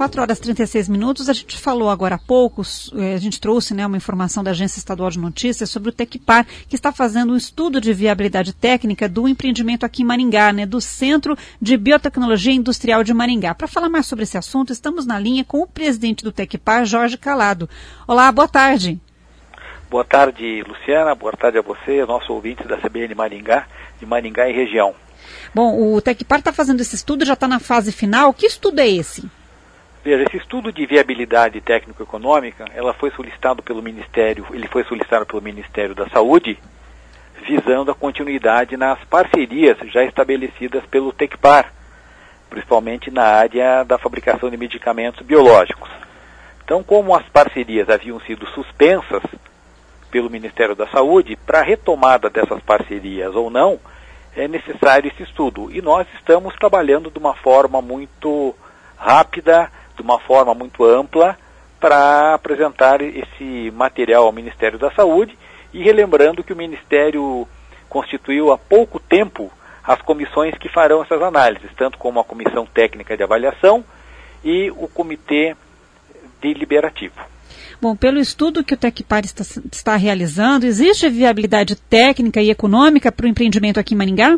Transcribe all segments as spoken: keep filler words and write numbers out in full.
quatro horas e trinta e seis minutos. A gente falou agora há pouco, a gente trouxe, né, uma informação da Agência Estadual de Notícias sobre o Tecpar, que está fazendo um estudo de viabilidade técnica do empreendimento aqui em Maringá, né, do Centro de Biotecnologia Industrial de Maringá. Para falar mais sobre esse assunto, estamos na linha com o presidente do Tecpar, Jorge Calado. Olá, boa tarde. Boa tarde, Luciana. Boa tarde a você, nosso ouvinte da C B N Maringá, de Maringá e região. Bom, o Tecpar está fazendo esse estudo, já está na fase final. Que estudo é esse? Veja, esse estudo de viabilidade técnico-econômica, ela foi solicitado pelo Ministério, ele foi solicitado pelo Ministério da Saúde, visando a continuidade nas parcerias já estabelecidas pelo Tecpar, principalmente na área da fabricação de medicamentos biológicos. Então, como as parcerias haviam sido suspensas pelo Ministério da Saúde, para a retomada dessas parcerias ou não, é necessário esse estudo. E nós estamos trabalhando de uma forma muito rápida, de uma forma muito ampla, para apresentar esse material ao Ministério da Saúde, e relembrando que o Ministério constituiu há pouco tempo as comissões que farão essas análises, tanto como a Comissão Técnica de Avaliação e o Comitê Deliberativo. Bom, pelo estudo que o Tecpar está, está realizando, existe viabilidade técnica e econômica para o empreendimento aqui em Maringá?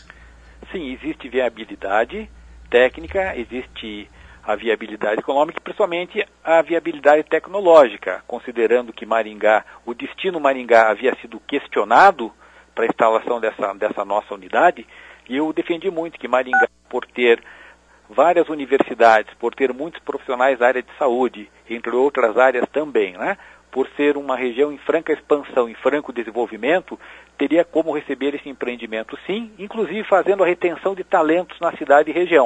Sim, existe viabilidade técnica, existe a viabilidade econômica e principalmente a viabilidade tecnológica, considerando que Maringá, o destino Maringá havia sido questionado para a instalação dessa, dessa nossa unidade, e eu defendi muito que Maringá, por ter várias universidades, por ter muitos profissionais da área de saúde, entre outras áreas também, né? Por ser uma região em franca expansão, em franco desenvolvimento, teria como receber esse empreendimento sim, inclusive fazendo a retenção de talentos na cidade e região.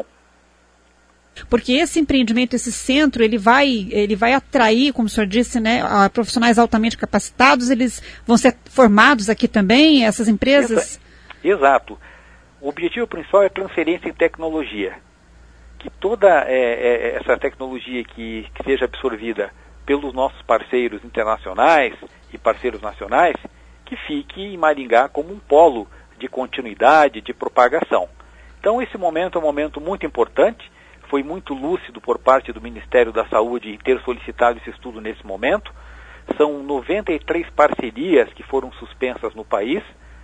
Porque esse empreendimento, esse centro, ele vai, ele vai atrair, como o senhor disse, né, profissionais altamente capacitados, eles vão ser formados aqui também, essas empresas? Exato. O objetivo principal é transferência em tecnologia. Que toda é, é, essa tecnologia que, que seja absorvida pelos nossos parceiros internacionais e parceiros nacionais, que fique em Maringá como um polo de continuidade, de propagação. Então esse momento é um momento muito importante, foi muito lúcido por parte do Ministério da Saúde em ter solicitado esse estudo nesse momento. São noventa e três parcerias que foram suspensas no país,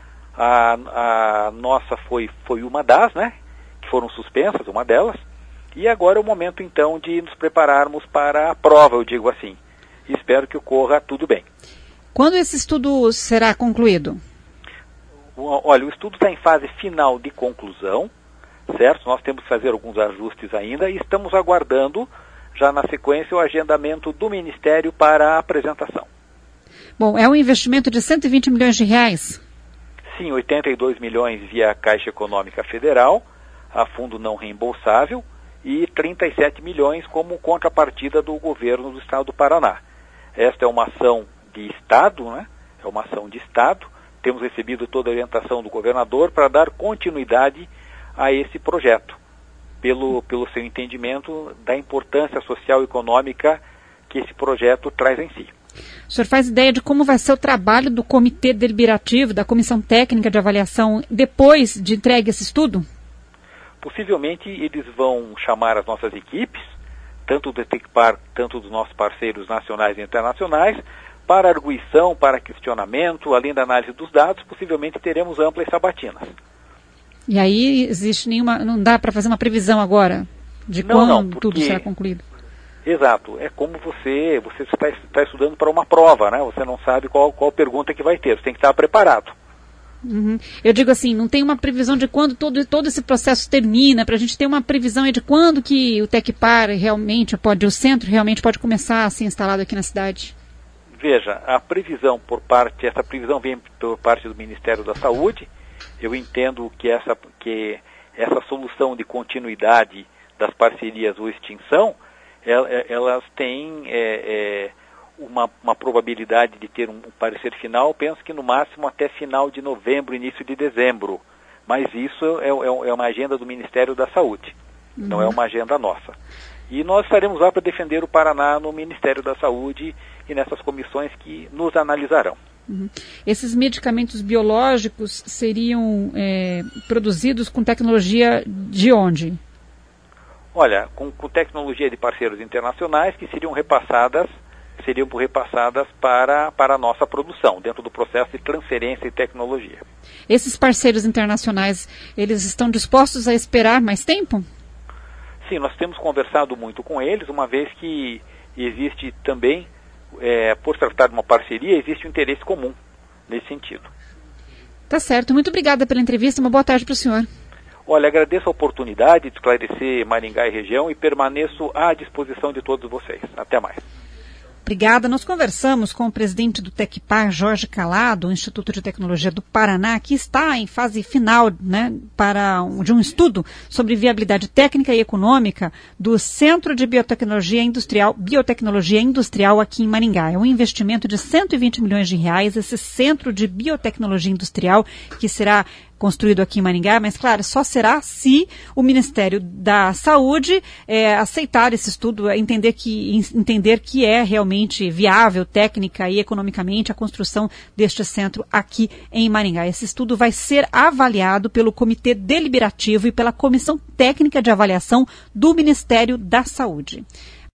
a, a nossa foi, foi uma das, né, que foram suspensas, uma delas. E agora é o momento, então, de nos prepararmos para a prova, eu digo assim. E espero que ocorra tudo bem. Quando esse estudo será concluído? Olha, o estudo está em fase final de conclusão, certo? Nós temos que fazer alguns ajustes ainda e estamos aguardando, já na sequência, o agendamento do Ministério para a apresentação. Bom, é um investimento de cento e vinte milhões de reais? Sim, oitenta e dois milhões via Caixa Econômica Federal, a fundo não reembolsável, e trinta e sete milhões como contrapartida do governo do Estado do Paraná. Esta é uma ação de Estado, né? É uma ação de Estado. Temos recebido toda a orientação do governador para dar continuidade a esse projeto, pelo, pelo seu entendimento da importância social e econômica que esse projeto traz em si. O senhor faz ideia de como vai ser o trabalho do Comitê Deliberativo, da Comissão Técnica de Avaliação, depois de entregue esse estudo? Possivelmente eles vão chamar as nossas equipes, tanto do Tecpar, tanto dos nossos parceiros nacionais e internacionais, para arguição, para questionamento, além da análise dos dados, possivelmente teremos amplas sabatinas. E aí existe nenhuma, não dá para fazer uma previsão agora de não, quando não, porque, tudo será concluído? Exato, é como você, você está, está estudando para uma prova, né? Você não sabe qual, qual pergunta que vai ter, você tem que estar preparado. Uhum. Eu digo assim, não tem uma previsão de quando todo, todo esse processo termina, para a gente ter uma previsão de quando que o Tecpar realmente pode, o centro realmente pode começar a ser instalado aqui na cidade? Veja, a previsão por parte, essa previsão vem por parte do Ministério da Saúde. Eu entendo que essa, que essa solução de continuidade das parcerias ou extinção, elas têm é, é, uma, uma probabilidade de ter um parecer final, penso que no máximo até final de novembro, início de dezembro. Mas isso é, é, é uma agenda do Ministério da Saúde, uhum. Não é uma agenda nossa. E nós estaremos lá para defender o Paraná no Ministério da Saúde e nessas comissões que nos analisarão. Uhum. Esses medicamentos biológicos seriam é, produzidos com tecnologia de onde? Olha, com, com tecnologia de parceiros internacionais que seriam repassadas, seriam repassadas para, para a nossa produção, dentro do processo de transferência de tecnologia. Esses parceiros internacionais, eles estão dispostos a esperar mais tempo? Sim, nós temos conversado muito com eles, uma vez que existe também, é, por tratar de uma parceria, existe um interesse comum nesse sentido. Tá certo, muito obrigada pela entrevista, uma boa tarde para o senhor. Olha, agradeço a oportunidade de esclarecer Maringá e região e permaneço à disposição de todos vocês. Até mais. Obrigada. Nós conversamos com o presidente do Tecpar, Jorge Calado, do Instituto de Tecnologia do Paraná, que está em fase final, né, para um, de um estudo sobre viabilidade técnica e econômica do Centro de Biotecnologia Industrial, Biotecnologia Industrial aqui em Maringá. É um investimento de cento e vinte milhões de reais, esse Centro de Biotecnologia Industrial, que será construído aqui em Maringá, mas, claro, só será se o Ministério da Saúde é, aceitar esse estudo, entender que, entender que é realmente viável, técnica e economicamente a construção deste centro aqui em Maringá. Esse estudo vai ser avaliado pelo Comitê Deliberativo e pela Comissão Técnica de Avaliação do Ministério da Saúde.